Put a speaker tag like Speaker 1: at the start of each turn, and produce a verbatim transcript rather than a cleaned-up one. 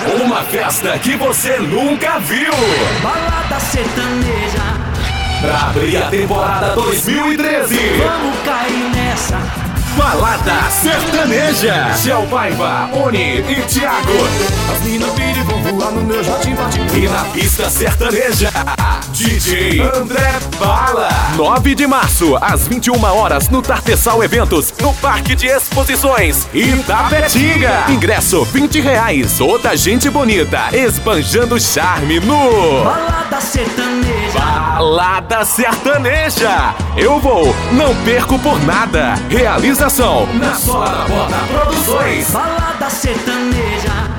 Speaker 1: Uma festa que você nunca viu.
Speaker 2: Balada sertaneja.
Speaker 1: Pra abrir a temporada dois mil e treze.
Speaker 2: Vamos cair nessa.
Speaker 1: Balada Sertaneja. Gel Paiva, Oni e Thiago.
Speaker 2: As minas pidem vão voar no meu jardim particular.
Speaker 1: E na pista sertaneja, D J André Bala. nove de março, às vinte e uma horas, no Tartessal Eventos, no Parque de Exposições, Itapetinga. Ingresso vinte reais. Toda gente bonita, esbanjando charme no
Speaker 2: Balada sertaneja.
Speaker 1: Balada Sertaneja. Eu vou, não perco por nada. Realização na Sola da Bota Produções.
Speaker 2: Balada sertaneja.